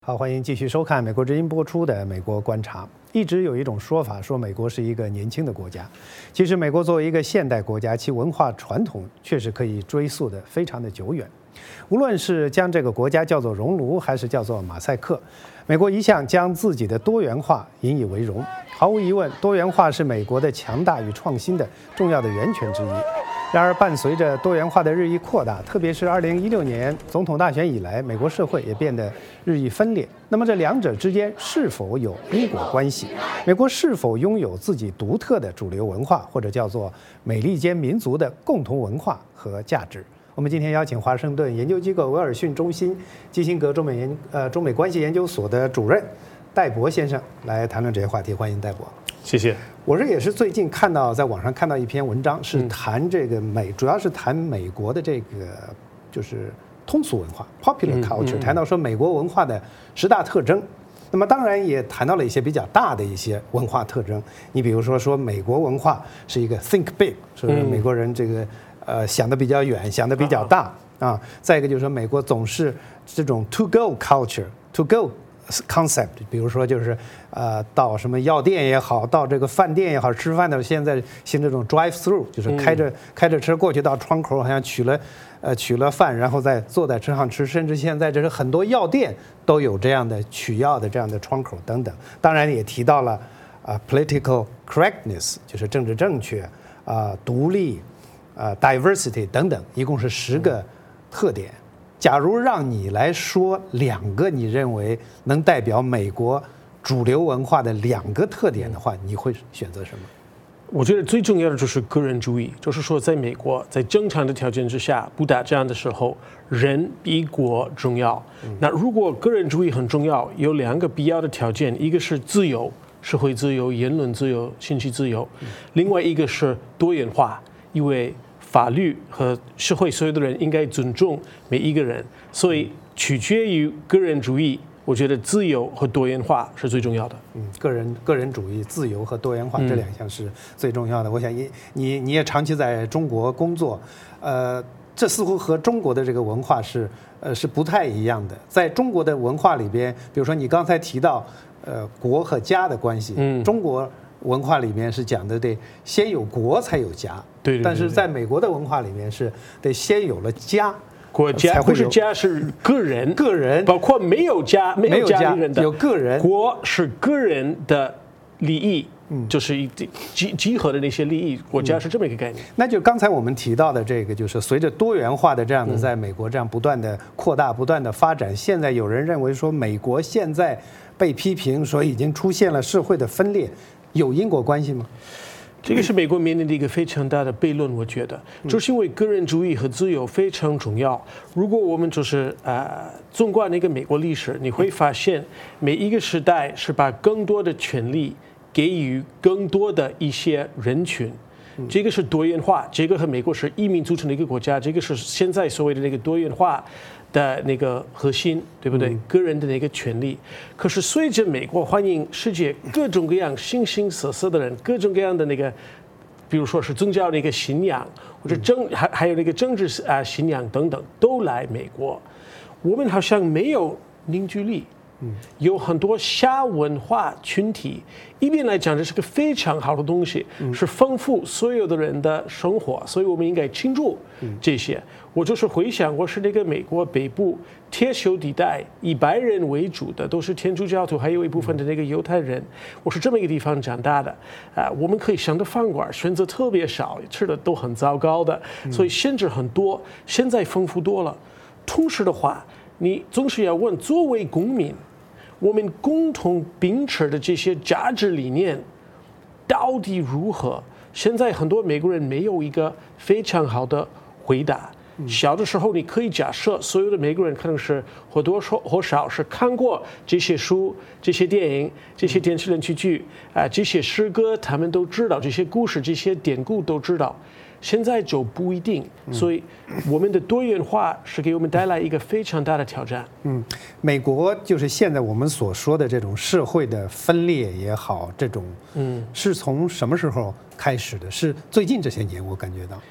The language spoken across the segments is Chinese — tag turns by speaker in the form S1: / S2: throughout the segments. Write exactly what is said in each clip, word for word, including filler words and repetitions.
S1: 好，欢迎继续收看美国之音播出的《美国观察》。一直有一种说法，说美国是一个年轻的国家。其实，美国作为一个现代国家，其文化传统确实可以追溯的非常的久远。无论是将这个国家叫做熔炉，还是叫做马赛克，美国一向将自己的多元化引以为荣。毫无疑问，多元化是美国的强大与创新的重要的源泉之一。然而，伴随着多元化的日益扩大，特别是二零一六年总统大选以来，美国社会也变得日益分裂。那么，这两者之间是否有因果关系？美国是否拥有自己独特的主流文化，或者叫做美利坚民族的共同文化和价值？我们今天邀请华盛顿研究机构威尔逊中心基辛格中美研呃中美关系研究所的主任戴博先生来谈论这些话题。欢迎戴博。
S2: 谢谢。
S1: 我这也是最近看到在网上看到一篇文章，是谈这个美，嗯、主要是谈美国的这个就是通俗文化 （popular culture），、嗯嗯、谈到说美国文化的十大特征。那么当然也谈到了一些比较大的一些文化特征。你比如说说美国文化是一个 think big， 是不是？美国人这个呃想得比较远，想得比较大啊。再一个就是说美国总是这种 to go culture，to go concept， 比如说就是呃到什么药店也好，到这个饭店也好，吃饭的现在行这种 drive through， 就是开着、嗯、开着车过去到窗口，好像取了呃取了饭，然后再坐在车上吃。甚至现在这是很多药店都有这样的取药的这样的窗口等等。当然也提到了啊、呃、political correctness， 就是政治正确啊、呃、独立啊、呃、diversity 等等，一共是十个特点。假如让你来说两个你认为能代表美国主流文化的两个特点的话，你会选择什么？
S2: 我觉得最重要的就是个人主义，就是说在美国，在正常的条件之下，不打仗的时候，人比国重要。嗯、那如果个人主义很重要，有两个必要的条件，一个是自由，社会自由、言论自由、信息自由；嗯、另外一个是多元化，因为法律和社会所有的人应该尊重每一个人，所以取决于个人主义。我觉得自由和多元化是最重要的。
S1: 嗯，个人个人主义、自由和多元化这两项是最重要的。嗯、我想你你你也长期在中国工作，呃，这似乎和中国的这个文化是呃是不太一样的。在中国的文化里边，比如说你刚才提到呃国和家的关系，嗯，中国文化里面是讲的得先有国才有家。
S2: 对, 对, 对, 对，
S1: 但是在美国的文化里面是得先有了家，
S2: 国家不是家是个人，
S1: 个人
S2: 包括没有家没有家里人的
S1: 有个人，
S2: 国是个人的利益，嗯，就是一集集合的那些利益，国家是这么一个概念。
S1: 嗯、那就刚才我们提到的这个，就是随着多元化的这样的在美国这样不断的扩大、不断的发展，现在有人认为说美国现在被批评说已经出现了社会的分裂，有因果关系吗？
S2: 这个是美国面临的一个非常大的悖论，我觉得，就是因为个人主义和自由非常重要。如果我们就是呃，纵观那个美国历史，你会发现每一个时代是把更多的权利给予更多的一些人群。这个是多元化，这个和美国是移民组成的一个国家，这个是现在所谓的那个多元化的那个核心，对不对？个人的那个权利。可是随着美国欢迎世界各种各样形形色色的人，各种各样的那个，比如说是宗教的一个信仰，或者政还还有那个政治啊信仰等等，都来美国，我们好像没有凝聚力。有很多下文化群体，一边来讲这是个非常好的东西，是丰富所有的人的生活，所以我们应该庆祝这些。我就是回想，我是那个美国北部铁锈地带，以白人为主的，都是天主教徒，还有一部分的那个犹太人。我是这么一个地方长大的，啊、呃，我们可以上的饭馆选择特别少，吃的都很糟糕的，所以限制很多。现在丰富多了，同时的话，你总是要问，作为公民，我们共同秉持的这些价值理念到底如何？现在很多美国人没有一个非常好的回答。小的时候，你可以假设所有的美国人可能是或多或少是看过这些书、这些电影、这些电视连续剧啊、呃，这些诗歌，他们都知道这些故事、这些典故都知道。现在就不一定，所以我们的多元化是给我们带来一个非常大的挑战。
S1: 嗯，美国就是现在我们所说的这种社会的分裂也好，这种嗯，是从什么时候开始的？是最近这些年我感觉到。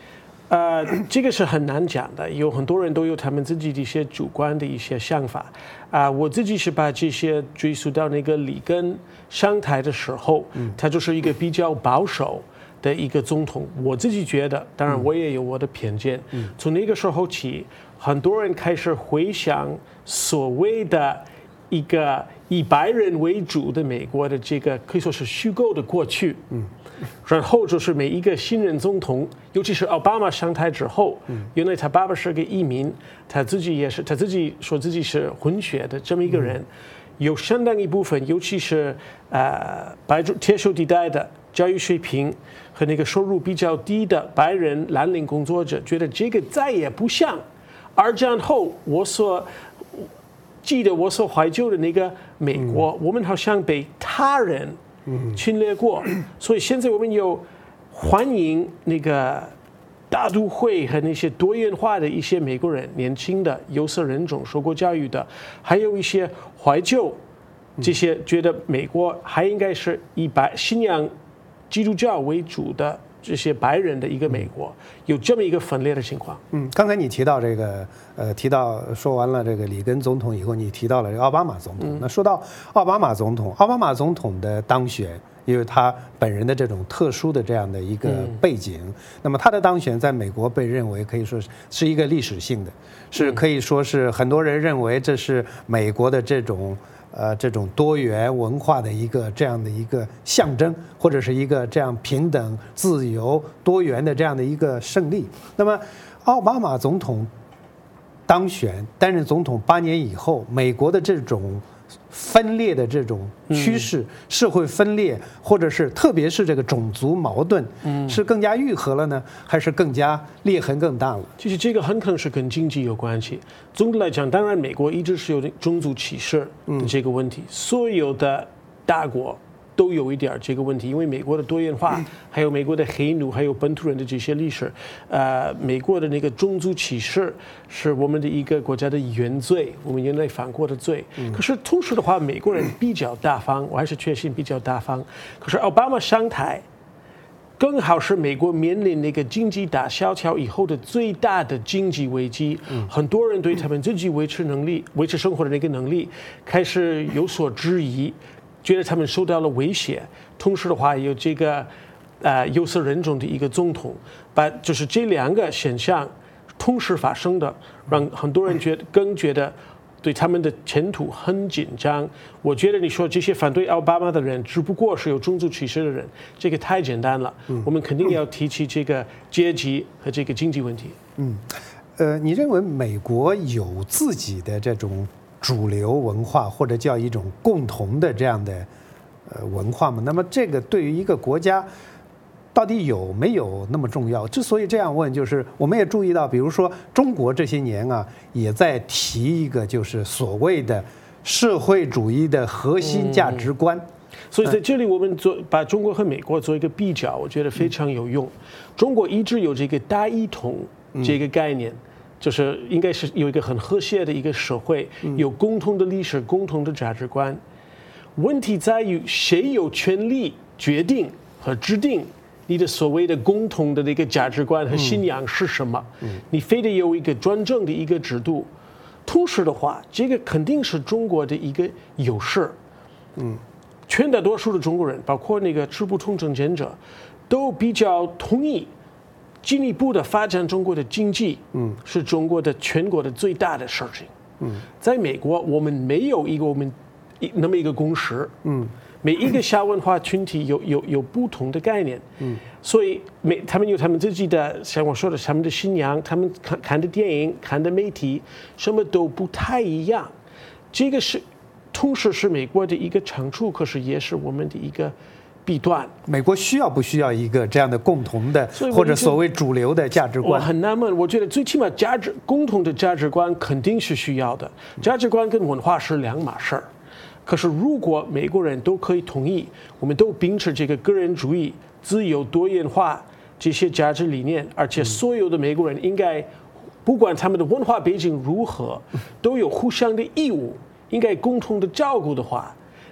S2: 呃，这个是很难讲的，有很多人都有他们自己的一些主观的一些想法。啊、呃，我自己是把这些追溯到那个里根上台的时候，嗯、他就是一个比较保守的一个总统。我自己觉得，当然我也有我的偏见。嗯、从那个时候起，很多人开始回想所谓的一个以白人为主的美国的这个可以说是虚构的过去。嗯。然后就是每一个新任总统，尤其是奥巴马上台之后，原来他爸爸是个移民，他自己也是，他自己说自己是混血的这么一个人，有相当一部分，尤其是呃白种铁锈地带的教育水平和那个收入比较低的白人蓝领工作者，觉得这个再也不像二战后我所记得我所怀旧的那个美国，我们好像被他人侵略过，所以现在我们有欢迎那个大都会和那些多元化的一些美国人，年轻的有色人种、受过教育的，还有一些怀旧，这些觉得美国还应该是以白信仰基督教为主的这些白人的一个美国，有这么一个分裂的情况。
S1: 嗯，刚才你提到这个，呃，提到说完了这个里根总统以后，你提到了这个奥巴马总统。嗯、那说到奥巴马总统，奥巴马总统的当选，因为他本人的这种特殊的这样的一个背景，嗯、那么他的当选在美国被认为可以说是一个历史性的，是可以说是很多人认为这是美国的这种。呃，这种多元文化的一个这样的一个象征，或者是一个这样平等、自由、多元的这样的一个胜利。那么，奥巴马总统当选担任总统八年以后，美国的这种分裂的这种趋势，社会分裂，或者是特别是这个种族矛盾，是更加愈合了呢，还是更加裂痕更大了？
S2: 其实这个很可能是跟经济有关系。总的来讲，当然美国一直是有种族歧视的这个问题，所有的大国都有一点这个问题，因为美国的多元化，还有美国的黑奴，还有本土人的这些历史，呃，美国的那个种族歧视是我们的一个国家的原罪，我们原来犯过的罪。可是同时的话，美国人比较大方，我还是确信比较大方。可是奥巴马上台，刚好是美国面临那个经济大萧条以后的最大的经济危机，很多人对他们自己维持能力、维持生活的那个能力开始有所质疑。觉得他们受到了威胁，同时的话有这个呃有色人种的一个总统，把就是这两个现象同时发生的，让很多人觉得更觉得对他们的前途很紧张。我觉得你说这些反对奥巴马的人只不过是有种族歧视的人，这个太简单了。我们肯定要提起这个阶级和这个经济问题。
S1: 嗯，呃，你认为美国有自己的这种主流文化，或者叫一种共同的这样的呃文化吗？那么这个对于一个国家到底有没有那么重要？之所以这样问，就是我们也注意到，比如说中国这些年啊，也在提一个就是所谓的社会主义的核心价值观。嗯，
S2: 所以在这里我们做把中国和美国做一个比较，我觉得非常有用。中国一直有这个大一统这个概念。嗯，就是应该是有一个很和谐的一个社会，有共同的历史、共同的价值观。问题在于谁有权利决定和制定你的所谓的共同的那个价值观和信仰是什么？你非得有一个专政的一个制度。同时的话，这个肯定是中国的一个优势。嗯，绝大多数的中国人，包括那个持不同政见者，都比较同意。进一步的发展中国的经济，嗯，是中国的全国的最大的事情。嗯，在美国，我们没有一个我们那么一个共识。嗯，每一个小文化群体有有有不同的概念。嗯，所以每他们有他们自己的，像我说的，他们的信仰，他们看看的电影、看的媒体，什么都不太一样。这个是同时是美国的一个长处，可是也是我们的一个弊端。
S1: 美国需要不需要一个这样的共同的或者所谓主流的价值观？
S2: 我很纳闷，我觉得最起码价值共同的价值观肯定是需要的，价值观跟文化是两码事儿。可是如果美国人都可以同意，我们都秉持这个个人主义、自由、多元化这些价值理念，而且所有的美国人应该不管他们的文化背景如何，都有互相的义务，应该共同的照顾的话，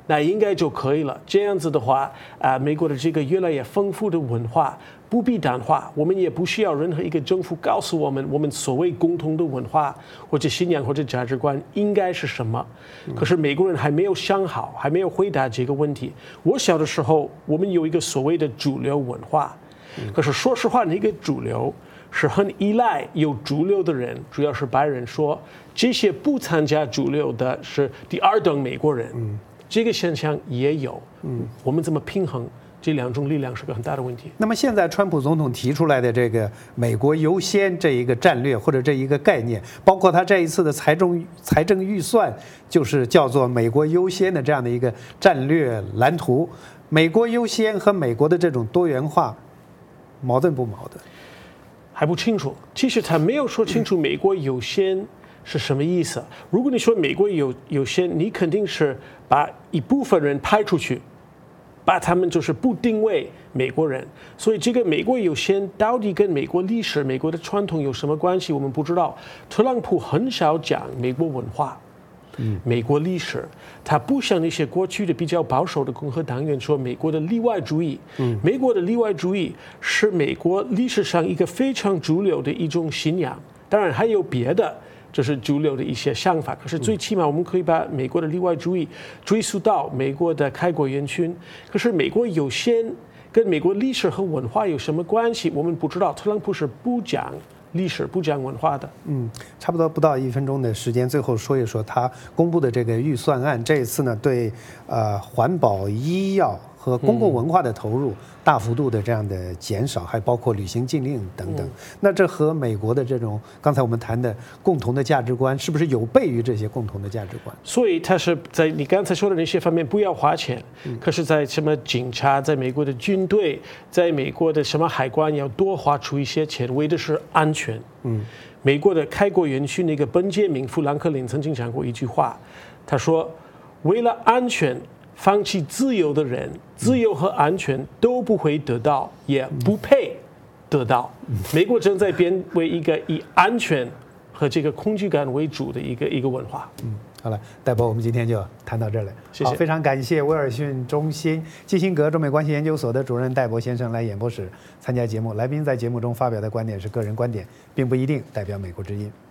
S2: 那应该就可以了。这样子的话，啊、美国的这个越来越丰富的文化不必淡化，我们也不需要任何一个政府告诉我们，我们所谓共同的文化或者信仰或者价值观应该是什么。可是美国人还没有想好，还没有回答这个问题。我小的时候，我们有一个所谓的主流文化，可是说实话，那个主流是很依赖有主流的人，主要是白人说这些不参加主流的是第二等美国人。嗯，这个现象也有。嗯，我们怎么平衡这两种力量是个很大的问题。
S1: 那么现在川普总统提出来的这个美国优先这一个战略或者这一个概念，包括他这一次的财政财政预算，就是叫做美国优先的这样的一个战略蓝图。美国优先和美国的这种多元化矛盾不矛盾？
S2: 还不清楚。其实他没有说清楚美国优先是什么意思。如果你说美国有优先，你肯定是把一部分人排出去，把他们就是不定位美国人。所以这个美国优先到底跟美国历史、美国的传统有什么关系，我们不知道。特朗普很少讲美国文化。美国历史，他不像那些过去的比较保守的共和党员说美国的例外主义。嗯，美国的例外主义是美国历史上一个非常主流的一种信仰，当然还有别的，就是主流的一些想法。可是最起码我们可以把美国的例外主义追溯到美国的开国元勋。可是美国优先跟美国历史和文化有什么关系？我们不知道。特朗普是不讲历史不讲文化的。
S1: 嗯，差不多不到一分钟的时间，最后说一说他公布的这个预算案。这一次呢，对呃环保、医药和公共文化的投入大幅度的这样的减少，还包括旅行禁令等等。那这和美国的这种刚才我们谈的共同的价值观，是不是有悖于这些共同的价值观？
S2: 所以他是在你刚才说的那些方面不要花钱，可是在什么警察，在美国的军队，在美国的什么海关要多花出一些钱，为的是安全。嗯，美国的开国元勋那个本杰明·富兰克林曾经讲过一句话，他说：“为了安全。”放弃自由的人，自由和安全都不会得到，也不配得到。美国正在变为一个以安全和这个恐惧感为主的一个一个文化。
S1: 嗯，好了，戴博，我们今天就谈到这里。
S2: 谢谢。
S1: 好，非常感谢威尔逊中心基辛格中美关系研究所的主任戴博先生来演播室参加节目。来宾在节目中发表的观点是个人观点，并不一定代表美国之音。